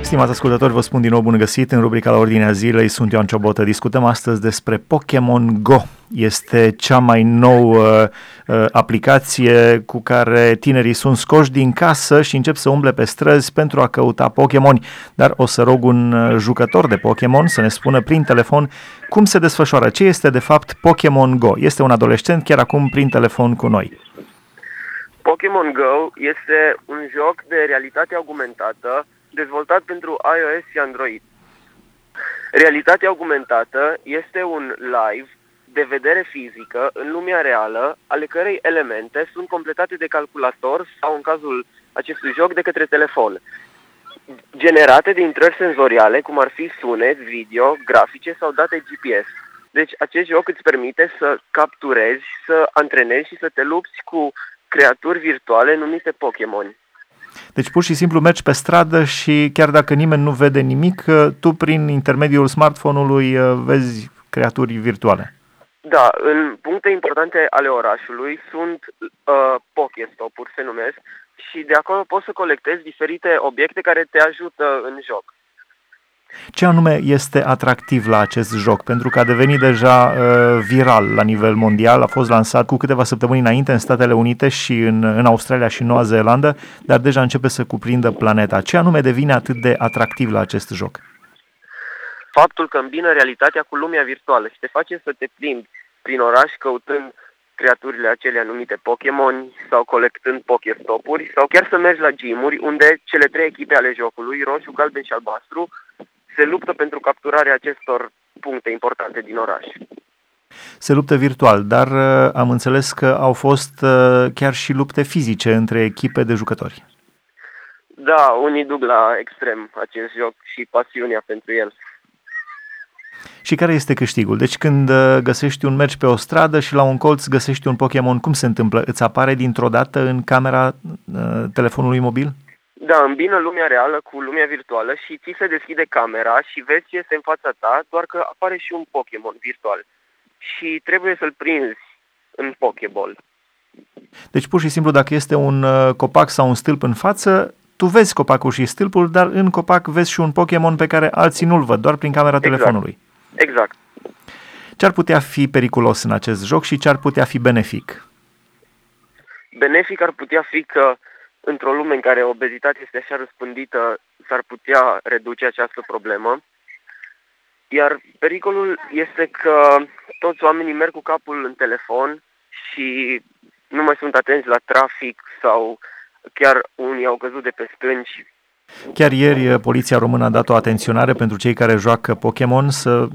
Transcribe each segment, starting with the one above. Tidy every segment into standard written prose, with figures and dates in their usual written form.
Stimați ascultători, vă spun din nou bun găsit în rubrica La Ordinea Zilei. Sunt Ioan Ciobotă. Discutăm astăzi despre Pokémon Go. Este cea mai nouă aplicație cu care tinerii sunt scoși din casă și încep să umble pe străzi pentru a căuta Pokémoni. Dar o să rog un jucător de Pokémon să ne spună prin telefon cum se desfășoară, ce este de fapt Pokémon Go. Este un adolescent chiar acum prin telefon cu noi. Pokémon Go este un joc de realitate augmentată dezvoltat pentru iOS și Android. Realitatea augmentată este un live de vedere fizică în lumea reală, ale cărei elemente sunt completate de calculator sau, în cazul acestui joc, de către telefon, generate de intrări senzoriale, cum ar fi sunet, video, grafice sau date GPS. Deci acest joc îți permite să capturezi, să antrenezi și să te lupți cu creaturi virtuale numite Pokémon. Deci pur și simplu mergi pe stradă și chiar dacă nimeni nu vede nimic, tu prin intermediul smartphone-ului vezi creaturi virtuale. Da, în puncte importante ale orașului sunt Pokéstop-uri, se numesc, și de acolo poți să colectezi diferite obiecte care te ajută în joc. Ce anume este atractiv la acest joc? Pentru că a devenit deja viral la nivel mondial, a fost lansat cu câteva săptămâni înainte în Statele Unite și în Australia și Noua Zeelandă, dar deja începe să cuprindă planeta. Ce anume devine atât de atractiv la acest joc? Faptul că îmbină realitatea cu lumea virtuală și te face să te plimbi prin oraș căutând creaturile acelea numite Pokémon sau colectând Pokéstop-uri sau chiar să mergi la gym-uri unde cele trei echipe ale jocului, roșu, galben și albastru, se luptă pentru capturarea acestor puncte importante din oraș. Se luptă virtual, dar am înțeles că au fost chiar și lupte fizice între echipe de jucători. Da, unii duc la extrem acest joc și pasiunea pentru el. Și care este câștigul? Deci când mergi pe o stradă și la un colț găsești un Pokémon, cum se întâmplă? Îți apare dintr-o dată în camera telefonului mobil? Da, îmbină lumea reală cu lumea virtuală și ți se deschide camera și vezi ce este în fața ta, doar că apare și un Pokémon virtual. Și trebuie să-l prinzi în Pokéball. Deci pur și simplu dacă este un copac sau un stâlp în față, tu vezi copacul și stâlpul, dar în copac vezi și un Pokémon pe care alții nu-l văd, doar prin camera telefonului. Exact. Ce ar putea fi periculos în acest joc și ce ar putea fi benefic? Benefic ar putea fi că într-o lume în care obezitatea este așa răspândită, s-ar putea reduce această problemă. Iar pericolul este că toți oamenii merg cu capul în telefon și nu mai sunt atenți la trafic sau chiar unii au căzut de pe stânci. Chiar ieri Poliția Română a dat o atenționare pentru cei care joacă Pokémon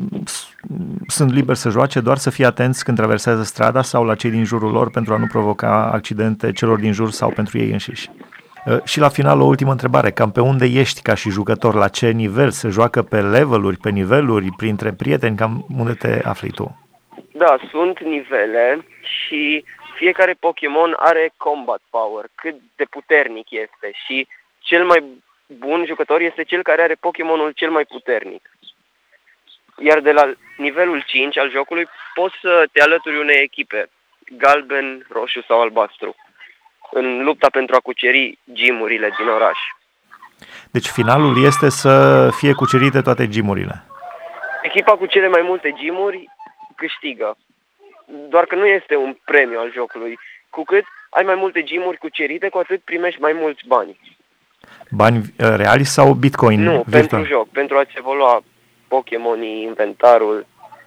sunt liberi să joace, doar să fie atenți când traversează strada sau la cei din jurul lor pentru a nu provoca accidente celor din jur sau pentru ei înșiși. Și la final o ultimă întrebare, cam pe unde ești ca și jucător, la ce nivel? Se joacă pe leveluri, pe niveluri, printre prieteni, cam unde te afli tu? Da, sunt nivele și fiecare Pokémon are combat power, cât de puternic este și cel mai bun jucător este cel care are Pokémonul cel mai puternic. Iar de la nivelul 5 al jocului poți să te alături unei echipe, galben, roșu sau albastru, în lupta pentru a cuceri gym-urile din oraș. Deci finalul este să fie cucerite toate gym-urile. Echipa cu cele mai multe gym-uri câștigă. Doar că nu este un premiu al jocului. Cu cât ai mai multe gym-uri cucerite, cu atât primești mai mulți bani. Bani reali sau Bitcoin? Nu, virtual? Pentru joc, pentru a-ți evolua Pokémonii, inventarul.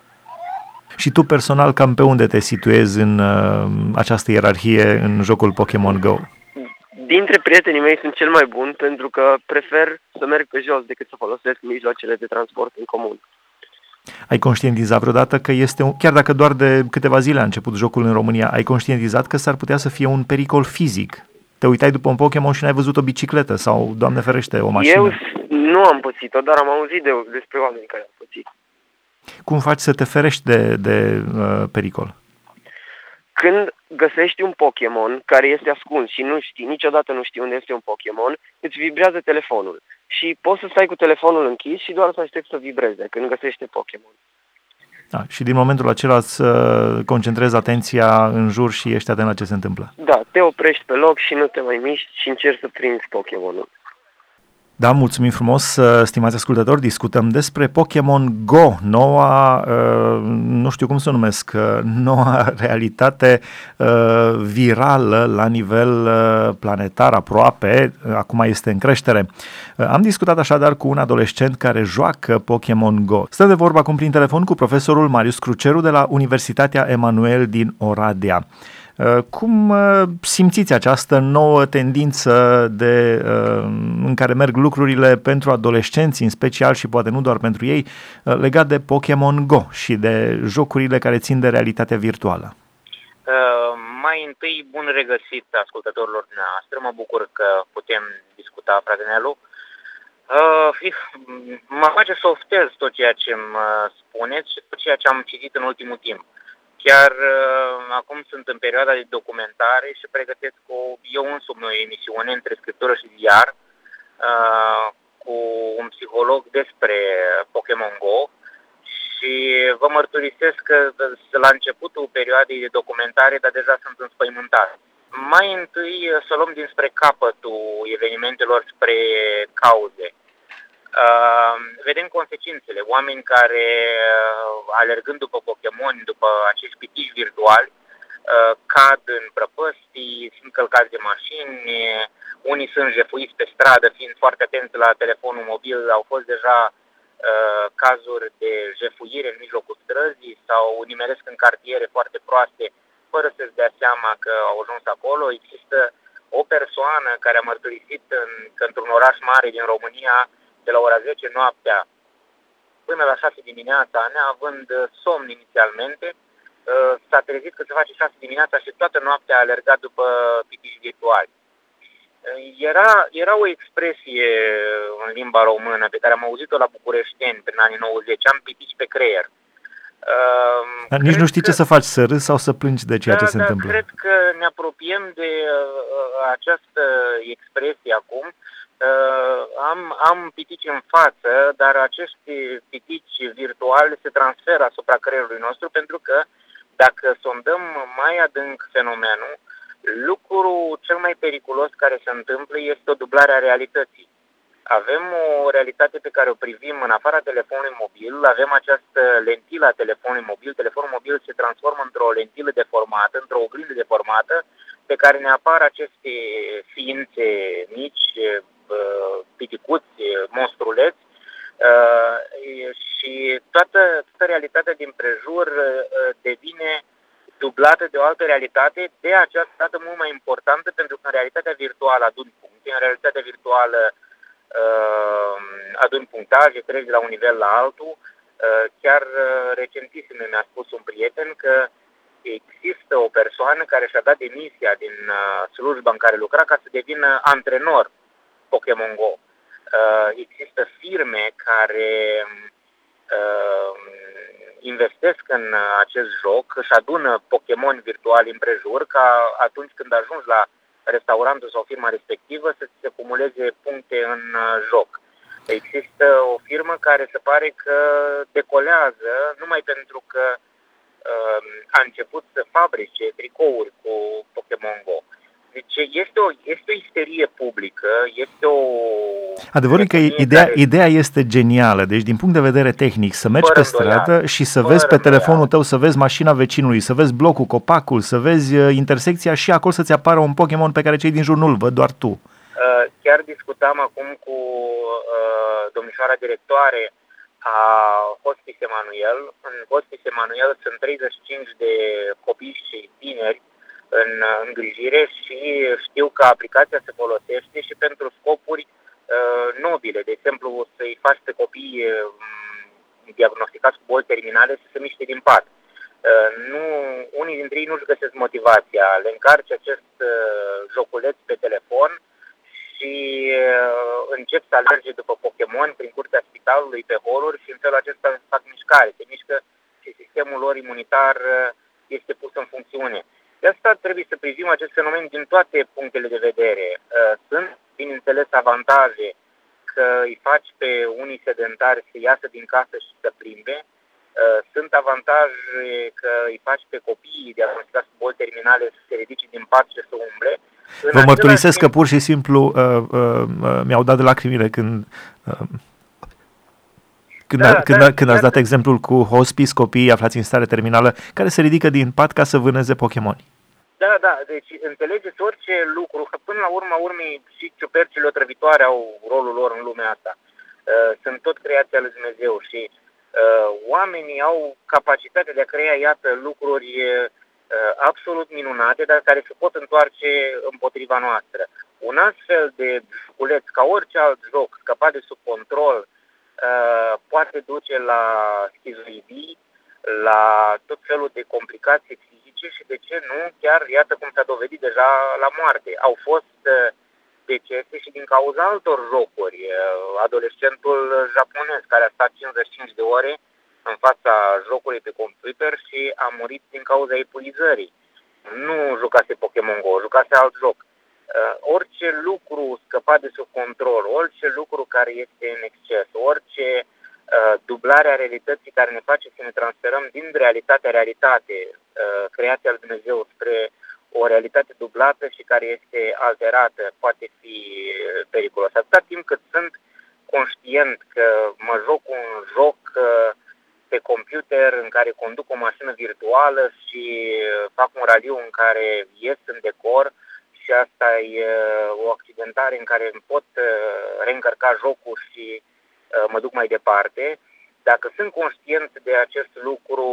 Și tu personal cam pe unde te situezi în această ierarhie în jocul Pokémon Go? Dintre prietenii mei sunt cel mai bun pentru că prefer să merg pe jos decât să folosesc mijloacele de transport în comun. Ai conștientizat vreodată că chiar dacă doar de câteva zile a început jocul în România, ai conștientizat că s-ar putea să fie un pericol fizic? Te uitai după un Pokémon și n-ai văzut o bicicletă sau, Doamne ferește, o mașină? Eu nu am pățit-o, dar am auzit despre oameni care au pățit. Cum faci să te ferești de pericol? Când găsești un Pokémon care este ascuns și niciodată nu știi unde este un Pokémon, îți vibrează telefonul. Și poți să stai cu telefonul închis și doar să aștepți să vibreze când găsești Pokémon. Da, și din momentul acela îți concentrezi atenția în jur și ești atent la ce se întâmplă. Da, te oprești pe loc și nu te mai miști și încerci să prinzi Pokémonul. Da, mulțumim frumos, stimați ascultători, discutăm despre Pokémon Go, noua, nu știu cum să o numesc, noua realitate virală la nivel planetar aproape, acum este în creștere. Am discutat așadar cu un adolescent care joacă Pokémon Go. Stăm de vorba acum prin telefon cu profesorul Marius Cruceru de la Universitatea Emanuel din Oradea. Cum simțiți această nouă tendință în care merg lucrurile pentru adolescenți, în special și poate nu doar pentru ei, legat de Pokémon Go și de jocurile care țin de realitatea virtuală? Mai întâi, bun regăsit ascultătorilor dumneavoastră. Mă bucur că putem discuta, frate Nelu. Mă face să oftez tot ceea ce îmi spuneți și tot ceea ce am citit în ultimul timp. Chiar acum sunt în perioada de documentare și pregătesc eu însumi o emisiune între scriptură și ziar cu un psiholog despre Pokémon Go și vă mărturisesc că la începutul perioadei de documentare, dar deja sunt înspăimântat. Mai întâi să luăm dinspre capătul evenimentelor spre cauze. Vedem consecințele. Oameni care, alergând după Pokémon, după acești pitiși virtuali, cad în prăpăstii, sunt călcați de mașini, unii sunt jefuiți pe stradă, fiind foarte atenți la telefonul mobil. Au fost deja cazuri de jefuire în mijlocul străzii sau nimeresc în cartiere foarte proaste, fără să-și dea seama că au ajuns acolo. Există o persoană care a mărturisit că într-un oraș mare din România, de la ora 10 noaptea până la 6 dimineața, neavând somn inițialmente, s-a trezit că se face 6 dimineața și toată noaptea a alergat după pitiși virtuali. Era o expresie în limba română pe care am auzit-o la bucureșteni prin anii 90, am pitici pe creier. Nici nu știi ce să faci, să râzi sau să plângi de ceea ce se întâmplă. Cred că ne apropiem de această expresie acum. Am pitici în față, dar acești pitici virtuali se transferă asupra creierului nostru, pentru că dacă sondăm mai adânc fenomenul, lucrul cel mai periculos care se întâmplă este o dublare a realității. Avem o realitate pe care o privim în afara telefonului mobil, avem această lentilă a telefonului mobil. Telefonul mobil se transformă într-o lentilă deformată, într-o oglindă deformată, pe care ne apar aceste ființe mici, piticuți, monstruleți, și toată realitatea din prejur devine dublată de o altă realitate, de această dată mult mai importantă, pentru că în realitatea virtuală adun puncte, în realitatea virtuală adun punctaje, treci de la un nivel la altul. Chiar recentisem mi-a spus un prieten că există o persoană care și-a dat demisia din slujba în care lucra ca să devină antrenor Pokémon Go. Există firme care investesc în acest joc, își adună Pokémon virtuali împrejur, ca atunci când ajungi la restaurantul sau firma respectivă să se acumuleze puncte în joc. Există o firmă care se pare că decolează numai pentru că a început să fabrice tricouri cu Pokémon Go. Deci este o isterie publică, este o... Adevărul e că ideea este genială, deci din punct de vedere tehnic, să mergi pe stradă și să vezi pe telefonul tău, să vezi mașina vecinului, să vezi blocul, copacul, să vezi intersecția și acolo să-ți apară un Pokémon pe care cei din jur nu-l văd, doar tu. Chiar discutam acum cu domnișoara directoare a Hospice Emanuel. În Hospice Emanuel sunt 35 de copii și tineri în îngrijire și știu că aplicația se folosește și pentru scopuri nobile. De exemplu, să-i faci pe copii diagnosticați cu boli terminale să se miște din pat. Unii dintre ei nu-și găsesc motivația. Le încarci acest joculeț pe telefon și încep să alerge după Pokémon prin curtea spitalului, pe holuri, și în felul acesta fac mișcare. Se mișcă și sistemul lor imunitar este pus în funcțiune. De asta trebuie să privim acest fenomen din toate punctele de vedere. Sunt, bineînțeles, avantaje că îi faci pe unii sedentari să iasă din casă și să plimbe. Sunt avantaje că îi faci pe copiii diagnosticați cu boli terminale să se ridice din pat și să umble. Vă mărturisesc că pur și simplu mi-au dat de lacrimile când ați dat exemplul cu hospice, copiii aflați în stare terminală, care se ridică din pat ca să vâneze Pokémoni. Da, deci înțelegeți orice lucru, că până la urma urmei și ciupercile otrăvitoare au rolul lor în lumea asta. Sunt tot creația lui Dumnezeu și oamenii au capacitatea de a crea, iată, lucruri absolut minunate, dar care se pot întoarce împotriva noastră. Un astfel de joculeț, ca orice alt joc, scăpat de sub control, poate duce la schizoidii, la tot felul de complicații psihice și, de ce nu, chiar, iată cum s-a dovedit deja, la moarte. Au fost decese și din cauza altor jocuri. Adolescentul japonez care a stat 55 de ore în fața jocului pe computer și a murit din cauza epuizării. Nu jucase Pokémon Go, jucase alt joc. Orice lucru scăpat de sub control, orice lucru care este în exces, orice dublare a realității care ne face să ne transferăm din realitate, creația lui Dumnezeu, spre o realitate dublată și care este alterată, poate fi periculoasă. Atâta timp cât sunt conștient că mă joc un joc pe computer în care conduc o mașină virtuală și fac un raliu în care ies în decor și asta e o accidentare în care îmi pot reîncărca jocul și mă duc mai departe. Dacă sunt conștient de acest lucru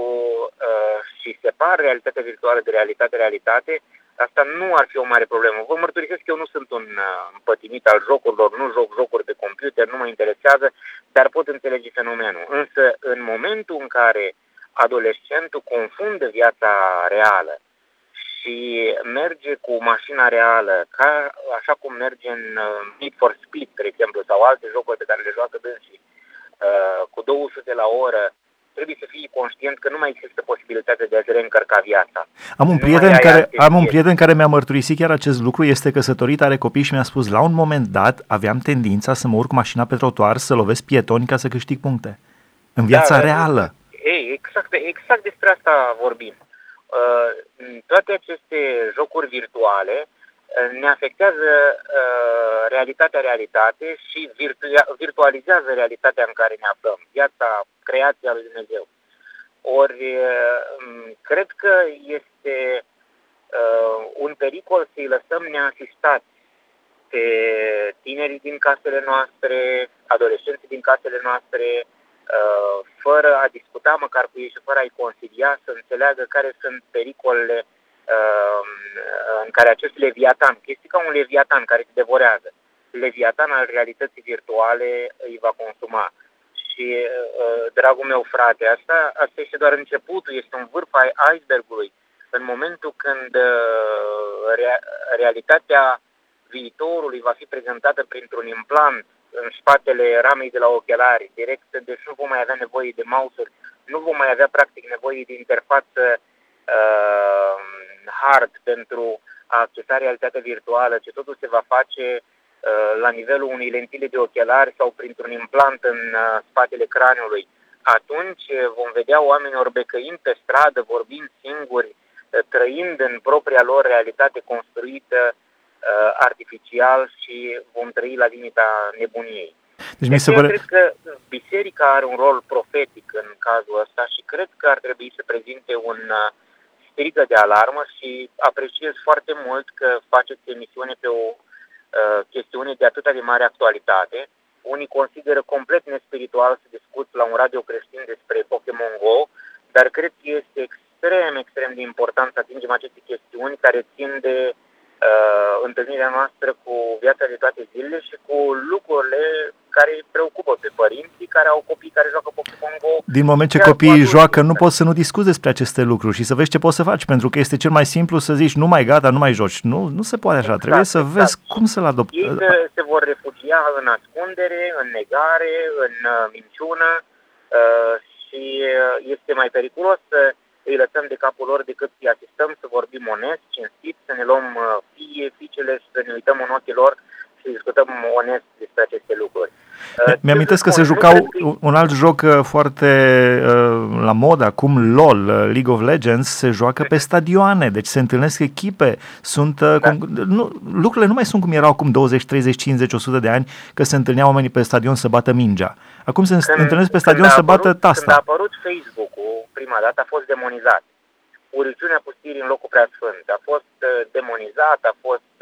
și separ realitatea virtuală de realitate, asta nu ar fi o mare problemă. Vă mărturisesc că eu nu sunt un împătimit al jocurilor, nu joc jocuri pe computer, nu mă interesează, dar pot înțelege fenomenul. Însă, în momentul în care adolescentul confundă viața reală și merge cu mașina reală, așa cum merge în Need for Speed, de exemplu, sau alte jocuri pe care le joacă dânsii, cu 200 la oră, trebuie să fii conștient că nu mai există posibilitatea de a-ți reîncărca viața. Am un prieten care mi-a mărturisit chiar acest lucru, este căsătorit, are copii și mi-a spus, la un moment dat aveam tendința să mă urc mașina pe trotuar, să lovesc pietoni ca să câștig puncte. În viața reală. Exact despre asta vorbim. Toate aceste jocuri virtuale ne afectează realitate și virtualizează realitatea în care ne aflăm, viața, creația lui Dumnezeu. Ori cred că este un pericol să-i lăsăm neasistați pe tinerii din casele noastre, adolescenții din casele noastre, fără a discuta măcar cu ei și fără a-i consilia, să înțeleagă care sunt pericolele în care acest leviatan, este ca un leviatan care se devorează, leviatan al realității virtuale îi va consuma. Și, dragul meu frate, asta este doar începutul, este un vârf al icebergului. În momentul când realitatea viitorului va fi prezentată printr-un implant în spatele ramei de la ochelari, direct, deci nu vom mai avea nevoie de mouse-uri, nu vom mai avea practic nevoie de interfață hard pentru a accesa realitatea virtuală, ci totul se va face la nivelul unei lentile de ochelari sau printr-un implant în spatele craniului. Atunci vom vedea oameni orbecăind pe stradă, vorbind singuri, trăind în propria lor realitate construită artificial și vom trăi la limita nebuniei. Deci cred că biserica are un rol profetic în cazul ăsta și cred că ar trebui să prezinte un strigă de alarmă și apreciez foarte mult că faceți emisiune pe o chestiune de atâta de mare actualitate. Unii consideră complet nespiritual să discuți la un radio creștin despre Pokémon Go, dar cred că este extrem de important să atingem aceste chestiuni care țin de întâlnirea noastră cu viața de toate zilele și cu lucrurile care îi preocupă pe părinții care au copii care joacă Pokémon Go. Din moment ce copiii joacă, nu poți să nu discuți despre aceste lucruri și să vezi ce poți să faci, pentru că este cel mai simplu să zici nu mai gata, nu mai joci. Nu se poate așa, trebuie să vezi cum să-l adopți. Ei se vor refugia în ascundere, în negare, în minciună și este mai periculos să îi lăsăm de capul lor decât să-i asistăm, să vorbim onest, cinstit, să ne luăm fiicele și să ne uităm în ochii lor și să discutăm onest despre aceste lucruri. Mi-amintesc că se jucau un alt joc foarte la mod acum, LOL, League of Legends, se joacă pe stadioane, deci se întâlnesc echipe, lucrurile nu mai sunt cum erau acum 20, 30, 50, 100 de ani, că se întâlneau oamenii pe stadion să bată mingea. Acum se întâlnesc pe stadion să bată tasta. Când a apărut Facebook-ul, prima dată a fost demonizat. Urăciunea pustirii în locul preasfânt a fost demonizat, a fost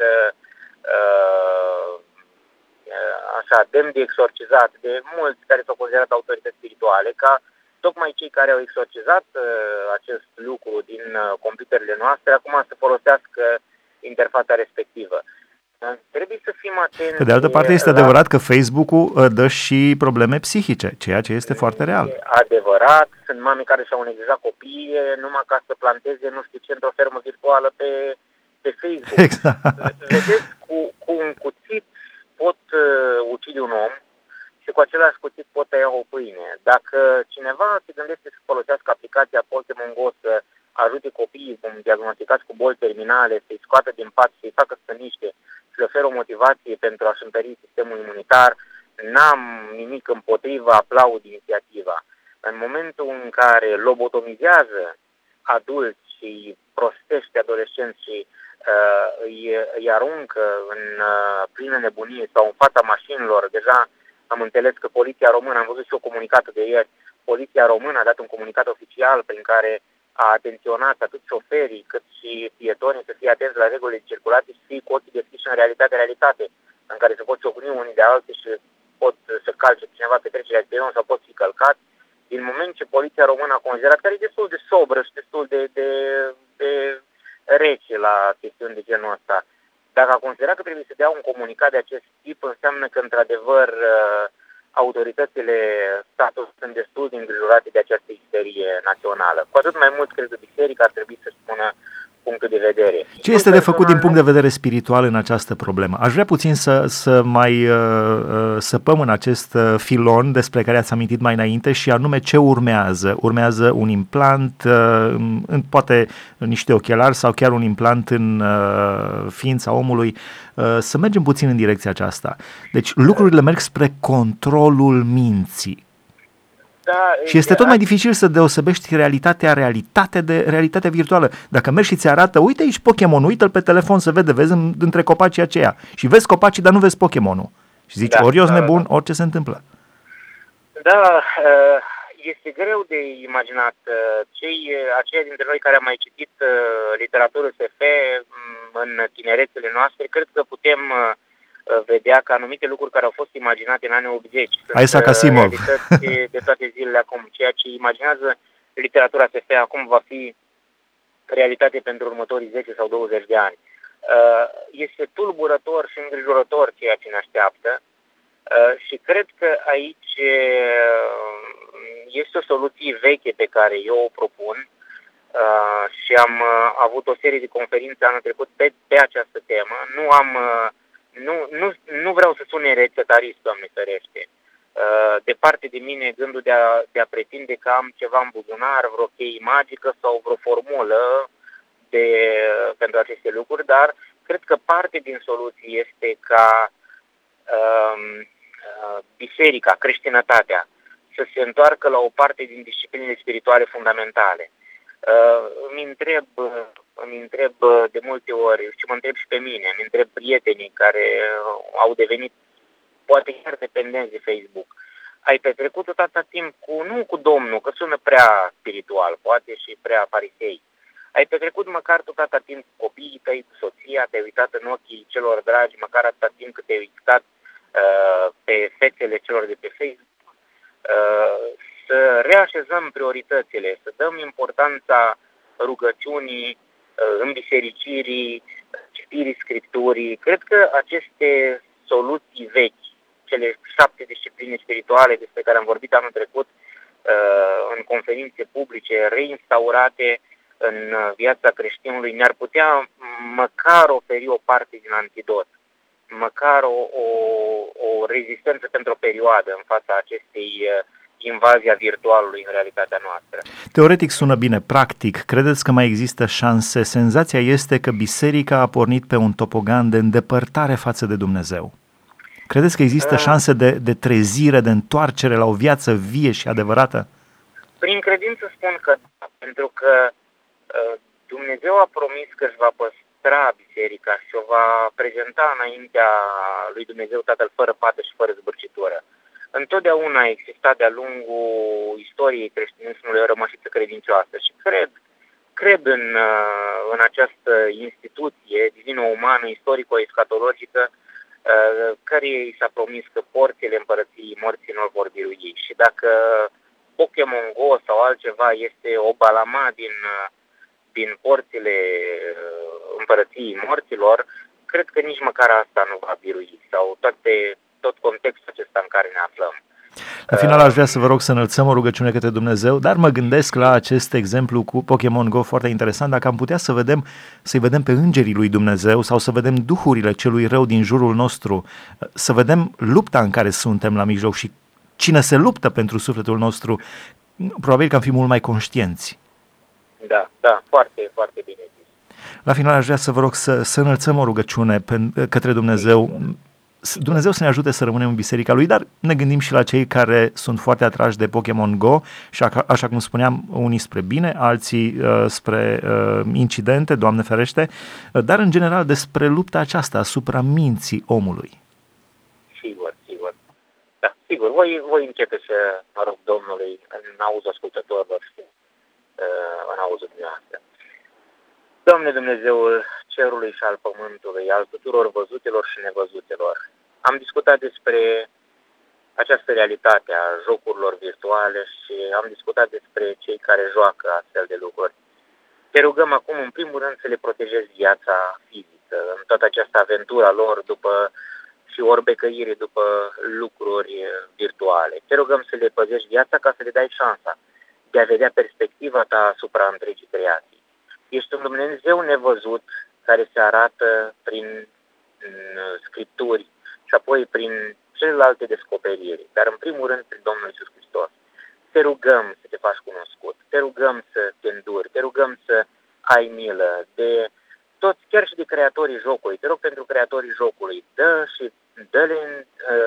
așa, demn de exorcizat de mulți care s-au considerat autorități spirituale, ca tocmai cei care au exorcizat acest lucru din computerele noastre, acum să folosească interfața respectivă. Trebuie să fim atenți. Pe de altă parte, este adevărat că Facebook-ul dă și probleme psihice, ceea ce este foarte real. E adevărat, sunt mame care și-au neglijat copiii numai ca să planteze nu știu ce într-o fermă virtuală pe Facebook. Exact. Vedeți, cu un cuțit pot ucide un om și cu același cuțit pot tăia o pâine. Dacă cineva se gândește să folosească aplicația Pokémon Go să ajute copiii diagnosticați cu boli terminale, să-i scoată din pat, să-i facă stăniște, să oferă o motivație pentru a-și întări sistemul imunitar, n-am nimic împotriva, aplaud inițiativa. În momentul în care lobotomizează adulți și îi prostește adolescenți și îi aruncă în plină nebunie sau în fața mașinilor, deja am înțeles că Poliția Română, am văzut și o comunicată de ieri, Poliția Română a dat un comunicat oficial prin care a atenționat atât șoferii cât și pietonii să fie atenți la regulile de circulație și să fie cu ochii deschiși în realitate, în care se pot ciocni unii de alții și pot să calce cineva pe trecerea de peron sau pot fi călcat. Din moment ce Poliția Română a considerat, care e destul de sobră și destul de rece la chestiuni de genul ăsta, dacă a considerat că trebuie să dea un comunicat de acest tip, înseamnă că într-adevăr autoritățile statului sunt destul de îngrijorate de această isterie națională. Cu atât mai mult cred că biserica ar trebui să spună punctul de vedere. Ce este de făcut din punct de vedere spiritual în această problemă? Aș vrea puțin să mai săpăm în acest filon despre care ați amintit mai înainte și anume ce urmează. Urmează un implant, poate niște ochelari sau chiar un implant în ființa omului. Să mergem puțin în direcția aceasta. Deci lucrurile merg spre controlul minții. Da, și este tot mai dificil să deosebești realitate de realitatea virtuală. Dacă mergi și ți arată, uite aici Pokémon, uite-l pe telefon să vezi între copacii aceia. Și vezi copacii, dar nu vezi Pokémonul. Și zici, ori eu sunt nebun, orice se întâmplă. Da, este greu de imaginat. Aceia dintre noi care am mai citit literatură SF în tinerețele noastre, cred că putem vedea că anumite lucruri care au fost imaginate în anii 80 sunt realități de toate zilele acum. Ceea ce imaginează literatura SF acum va fi realitate pentru următorii 10 sau 20 de ani. Este tulburător și îngrijorător ceea ce ne așteaptă și cred că aici este o soluție veche pe care eu o propun și am avut o serie de conferințe anul trecut pe această temă. Nu vreau să sune rețetarist, Doamne ferește. Departe de mine gândul de a pretinde că am ceva în buzunar, vreo cheie magică sau vreo formulă pentru aceste lucruri, dar cred că parte din soluție este ca biserica, creștinătatea, să se întoarcă la o parte din disciplinele spirituale fundamentale. Îmi întreb de multe ori și mă întreb și pe mine, îmi întreb prietenii care au devenit poate chiar dependenți de Facebook. Ai petrecut atâta timp nu cu Domnul, că sună prea spiritual, poate și prea farisei. Ai petrecut măcar tot atâta timp cu copiii tăi, cu soția, te-ai uitat în ochii celor dragi, măcar atâta timp cât te-ai uitat pe fețele celor de pe Facebook. Să reașezăm prioritățile, să dăm importanța rugăciunii, înbisericirii, citirii Scripturii. Cred că aceste soluții vechi, cele 7 discipline spirituale despre care am vorbit anul trecut în conferințe publice, reinstaurate în viața creștinului, ne-ar putea măcar oferi o parte din antidot, măcar o rezistență pentru o perioadă în fața acestei invazia virtualului în realitatea noastră. Teoretic sună bine, practic, credeți că mai există șanse? Senzația este că biserica a pornit pe un topogan de îndepărtare față de Dumnezeu. Credeți că există șanse de trezire, de întoarcere la o viață vie și adevărată? Prin credință spun că da, pentru că Dumnezeu a promis că își va păstra biserica și o va prezenta înaintea lui Dumnezeu Tatăl fără pată și fără zbârcitură. Întotdeauna a existat de-a lungul istoriei creștinismului o rămășiță credincioasă și cred în această instituție divino-umană, istorico-escatologică, căreia i s-a promis că porțile împărăției morților vor birui. Și dacă Pokémon Go sau altceva este o balama din porțile împărăției morților, cred că nici măcar asta nu va birui sau tot contextul acesta în care ne aflăm. În final aș vrea să vă rog să înălțăm o rugăciune către Dumnezeu, dar mă gândesc la acest exemplu cu Pokémon Go foarte interesant, dacă am putea să-i vedem pe îngerii lui Dumnezeu sau să vedem duhurile celui rău din jurul nostru, să vedem lupta în care suntem la mijloc și cine se luptă pentru sufletul nostru, probabil că am fi mult mai conștienți. Da, foarte, foarte bine zis. La final aș vrea să vă rog să înălțăm o rugăciune către Dumnezeu. Dumnezeu să ne ajute să rămânem în biserica lui, dar ne gândim și la cei care sunt foarte atrași de Pokémon Go și așa cum spuneam, unii spre bine, alții spre incidente, Doamne ferește, dar în general despre lupta aceasta asupra minții omului. Sigur. Da, sigur, voi începe să mă rog Domnului în auzul ascultătorilor și în auzul dumneavoastră. Doamne Dumnezeul cerului și al pământului, al tuturor văzutelor și nevăzutelor, am discutat despre această realitate a jocurilor virtuale și am discutat despre cei care joacă astfel de lucruri. Te rugăm acum, în primul rând, să le protejezi viața fizică, în toată această aventură lor și orbecăire după lucruri virtuale. Te rugăm să le păzești viața ca să le dai șansa de a vedea perspectiva ta asupra întregii creații. Ești un Dumnezeu nevăzut care se arată prin scripturi și apoi prin celelalte descoperiri, dar în primul rând prin Domnul Iisus Hristos. Te rugăm să te faci cunoscut, te rugăm să te înduri, te rugăm să ai milă de toți, chiar și de creatorii jocului. Te rog pentru creatorii jocului, dă-le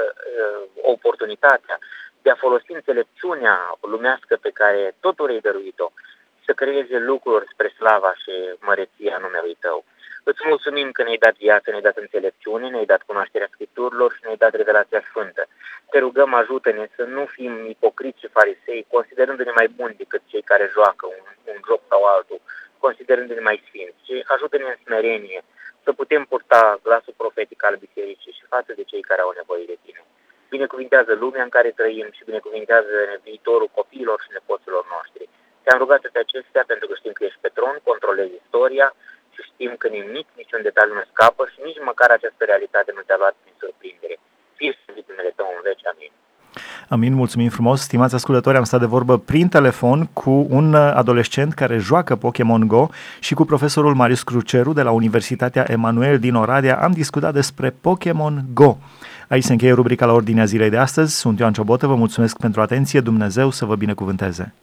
oportunitatea de a folosi înțelepciunea lumească pe care totul i-ai dăruit-o, să creeze lucruri spre slava și măreția numelui Tău. Îți mulțumim că ne-ai dat viață, ne-ai dat înțelepciune, ne-ai dat cunoașterea Scripturilor și ne-ai dat revelația Sfântă. Te rugăm, ajută-ne să nu fim ipocriți și farisei, considerându-ne mai buni decât cei care joacă un joc sau altul, considerându-ne mai sfinți. Și ajută-ne în smerenie să putem purta glasul profetic al Bisericii și față de cei care au nevoie de Tine. Binecuvintează lumea în care trăim și binecuvintează viitorul copiilor și nepoților noștri. Te-am rugat toate acestea pentru că știm că ești pe tron, controlezi istoria și știm că nimic, niciun detaliu nu scapă și nici măcar această realitate nu te-a luat prin surprindere. Fie slăvit numele Tău în veci. Amin. Amin, mulțumim frumos. Stimați ascultători, am stat de vorbă prin telefon cu un adolescent care joacă Pokémon Go și cu profesorul Marius Cruceru de la Universitatea Emanuel din Oradea. Am discutat despre Pokémon Go. Aici se încheie rubrica La Ordinea Zilei de astăzi. Sunt Ioan Ciobotă, vă mulțumesc pentru atenție. Dumnezeu să vă binecuvânteze.